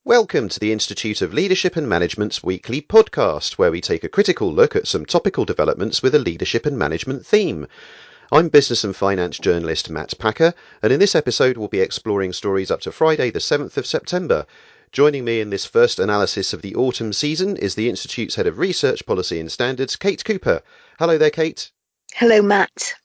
Welcome to the Institute of Leadership and Management's weekly podcast, where we take a critical look at some topical developments with a leadership and management theme. I'm business and finance journalist Matt Packer, and in this episode we'll be exploring stories up to Friday the 7th of September. Joining me in this first analysis of the autumn season is the Institute's Head of Research Policy and Standards, Kate Cooper. Hello there, Kate. Hello, Matt.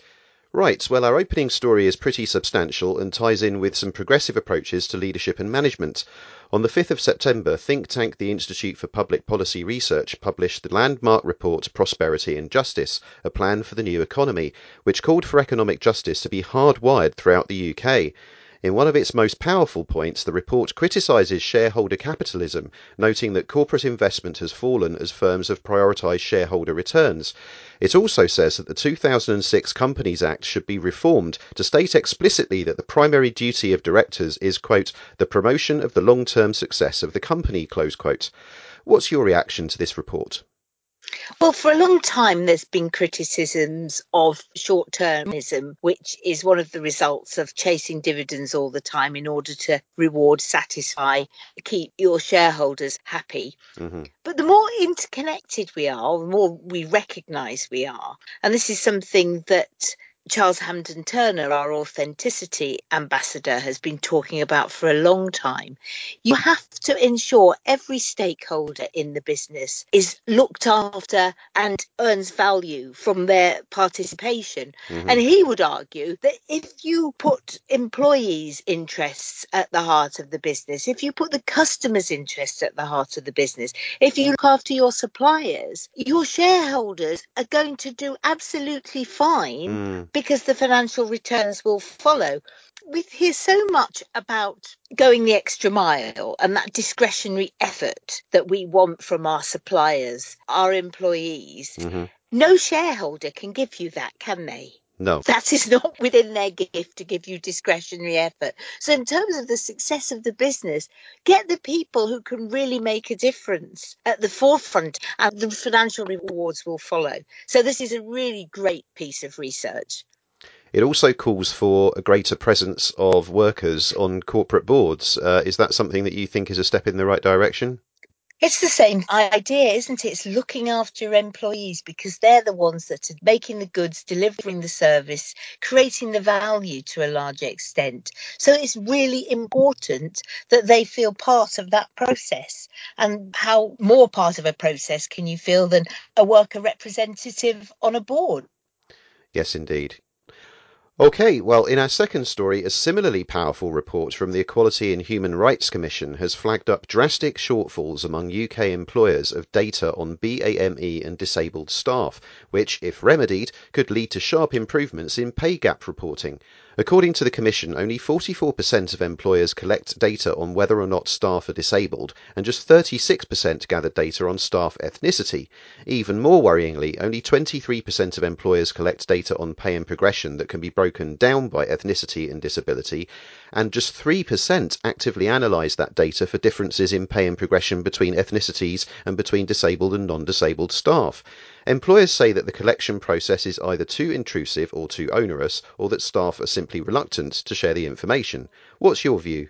Right, well, our opening story is pretty substantial and ties in with some progressive approaches to leadership and management. On the 5th of September, think tank the Institute for Public Policy Research published the landmark report Prosperity and Justice, a plan for the new economy, which called for economic justice to be hardwired throughout the UK. In one of its most powerful points, the report criticises shareholder capitalism, noting that corporate investment has fallen as firms have prioritised shareholder returns. It also says that the 2006 Companies Act should be reformed to state explicitly that the primary duty of directors is, quote, the promotion of the long-term success of the company, close quote. What's your reaction to this report? Well, for a long time, there's been criticisms of short-termism, which is one of the results of chasing dividends all the time in order to reward, satisfy, keep your shareholders happy. But the more interconnected we are, the more we recognise we are. And this is something that Charles Hampden Turner, our authenticity ambassador, has been talking about for a long time. You have to ensure every stakeholder in the business is looked after and earns value from their participation. And he would argue that if you put employees' interests at the heart of the business, if you put the customers' interests at the heart of the business, if you look after your suppliers, your shareholders are going to do absolutely fine because the financial returns will follow. We hear so much about going the extra mile and that discretionary effort that we want from our suppliers, our employees. No shareholder can give you that, can they? No. That is not within their gift to give you discretionary effort. So in terms of the success of the business, get the people who can really make a difference at the forefront, and the financial rewards will follow. So this is a really great piece of research. It also calls for a greater presence of workers on corporate boards. Is that something that you think is a step in the right direction? It's the same idea, isn't it? It's looking after your employees because they're the ones that are making the goods, delivering the service, creating the value to a large extent. So it's really important that they feel part of that process. And how more part of a process can you feel than a worker representative on a board? Yes, indeed. Okay, well, in our second story, a similarly powerful report from the Equality and Human Rights Commission has flagged up drastic shortfalls among UK employers of data on BAME and disabled staff, which, if remedied, could lead to sharp improvements in pay gap reporting. According to the Commission, only 44% of employers collect data on whether or not staff are disabled, and just 36% gather data on staff ethnicity. Even more worryingly, only 23% of employers collect data on pay and progression that can be broken down by ethnicity and disability, and just 3% actively analyse that data for differences in pay and progression between ethnicities and between disabled and non-disabled staff. Employers say that the collection process is either too intrusive or too onerous, or that staff are simply reluctant to share the information. What's your view?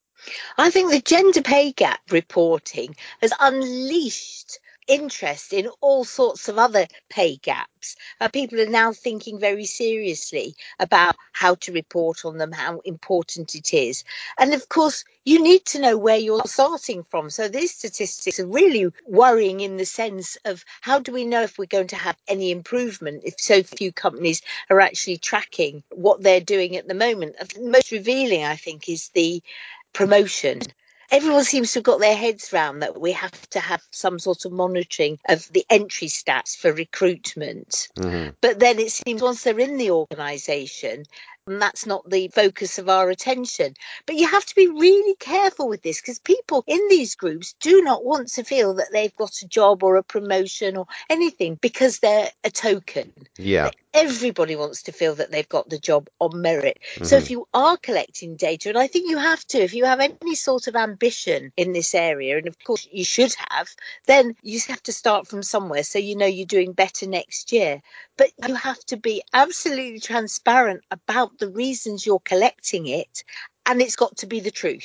I think the gender pay gap reporting has unleashed interest in all sorts of other pay gaps. People are now thinking very seriously about how to report on them, how important it is. And of course, you need to know where you're starting from. So these statistics are really worrying in the sense of how do we know if we're going to have any improvement if so few companies are actually tracking what they're doing at the moment. The most revealing, I think, is the promotion. Everyone seems to have got their heads round that we have to have some sort of monitoring of the entry stats for recruitment. But then it seems once they're in the organisation, that's not the focus of our attention. But you have to be really careful with this because people in these groups do not want to feel that they've got a job or a promotion or anything because they're a token. Yeah. Everybody wants to feel that they've got the job on merit. So if you are collecting data, and I think you have to, if you have any sort of ambition in this area, and of course you should have, then you have to start from somewhere so you know you're doing better next year. But you have to be absolutely transparent about the reasons you're collecting it, and it's got to be the truth.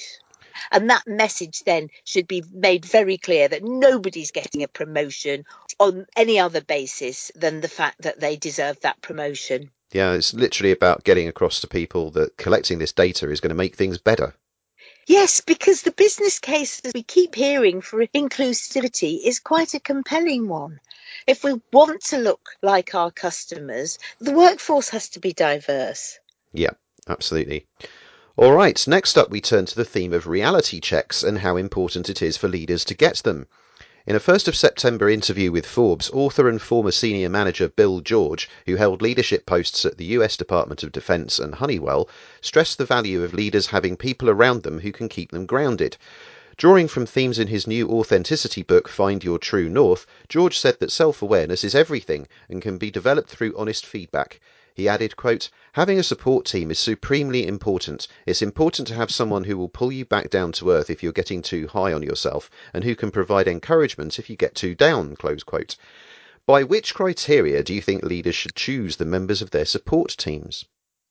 And that message then should be made very clear that nobody's getting a promotion on any other basis than the fact that they deserve that promotion. Yeah, it's literally about getting across to people that collecting this data is going to make things better. Yes, because the business case that we keep hearing for inclusivity is quite a compelling one. If we want to look like our customers, the workforce has to be diverse. Yeah, absolutely. All right, next up we turn to the theme of reality checks and how important it is for leaders to get them. In a 1st of September interview with Forbes, author and former senior manager Bill George, who held leadership posts at the US Department of Defense and Honeywell, stressed the value of leaders having people around them who can keep them grounded. Drawing from themes in his new authenticity book, Find Your True North, George said that self-awareness is everything and can be developed through honest feedback. He added, quote, having a support team is supremely important. It's important to have someone who will pull you back down to earth if you're getting too high on yourself, and who can provide encouragement if you get too down, close quote. By which criteria do you think leaders should choose the members of their support teams?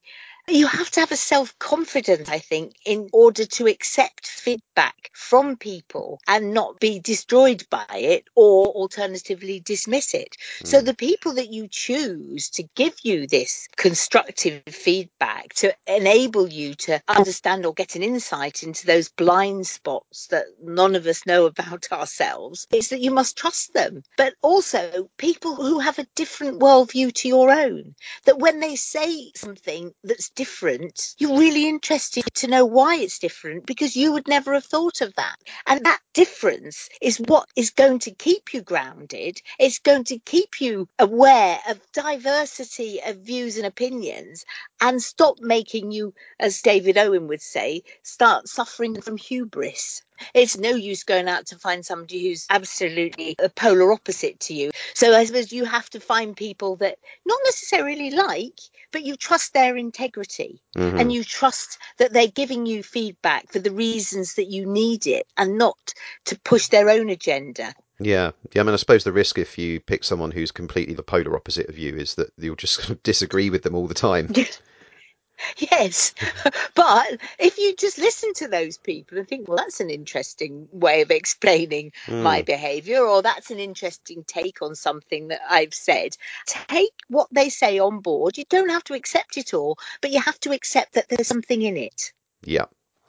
You have to have a self-confidence, I think, in order to accept feedback from people and not be destroyed by it or alternatively dismiss it. So the people that you choose to give you this constructive feedback to enable you to understand or get an insight into those blind spots that none of us know about ourselves is that you must trust them. But also people who have a different worldview to your own, that when they say something that's different, you're really interested to know why it's different because you would never have thought of that. And that difference is what is going to keep you grounded. It's going to keep you aware of diversity of views and opinions and stop making you, as David Owen would say, start suffering from hubris. It's no use going out to find somebody who's absolutely a polar opposite to you. So I suppose you have to find people that not necessarily like, but you trust their integrity and you trust that they're giving you feedback for the reasons that you need it and not to push their own agenda. Yeah. I mean, I suppose the risk if you pick someone who's completely the polar opposite of you is that you'll just disagree with them all the time. Yes, but if you just listen to those people and think, well, that's an interesting way of explaining my behaviour, or that's an interesting take on something that I've said, take what they say on board. You don't have to accept it all, but you have to accept that there's something in it. Yeah.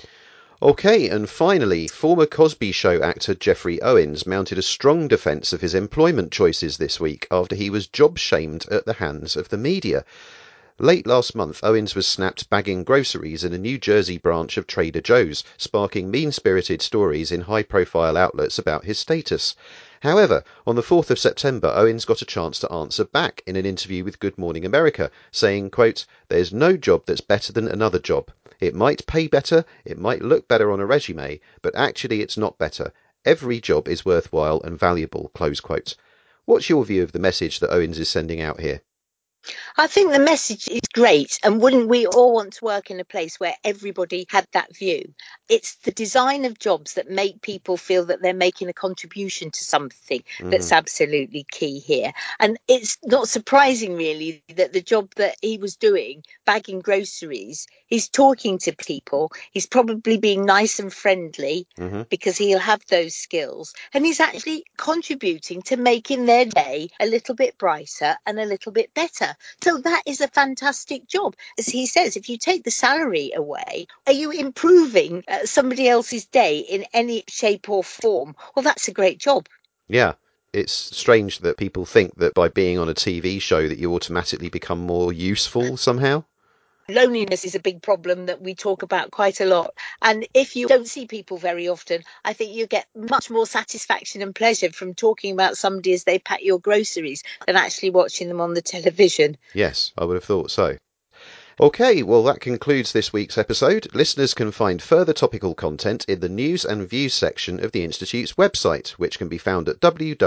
Okay, and finally, former Cosby Show actor Geoffrey Owens mounted a strong defence of his employment choices this week after he was job-shamed at the hands of the media. Late last month, Owens was snapped bagging groceries in a New Jersey branch of Trader Joe's, sparking mean-spirited stories in high-profile outlets about his status. However, on the 4th of September, Owens got a chance to answer back in an interview with Good Morning America, saying, quote, there's no job that's better than another job. It might pay better, it might look better on a resume, but actually it's not better. Every job is worthwhile and valuable, close quote. What's your view of the message that Owens is sending out here? I think the message is great. And wouldn't we all want to work in a place where everybody had that view? It's the design of jobs that make people feel that they're making a contribution to something that's absolutely key here. And it's not surprising, really, that the job that he was doing, bagging groceries, he's talking to people. He's probably being nice and friendly because he'll have those skills. And he's actually contributing to making their day a little bit brighter and a little bit better. So that is a fantastic job. As he says, if you take the salary away, are you improving somebody else's day in any shape or form? Well, that's a great job. Yeah. It's strange that people think that by being on a TV show that you automatically become more useful somehow. Loneliness is a big problem that we talk about quite a lot. And if you don't see people very often, I think you get much more satisfaction and pleasure from talking about somebody as they pack your groceries than actually watching them on the television. Yes, I would have thought so. Okay, well, that concludes this week's episode. Listeners can find further topical content in the news and views section of the Institute's website, which can be found at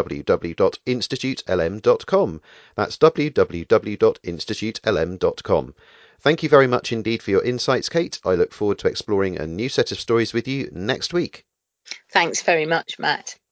www.institutelm.com. That's www.institutelm.com. Thank you very much indeed for your insights, Kate. I look forward to exploring a new set of stories with you next week. Thanks very much, Matt.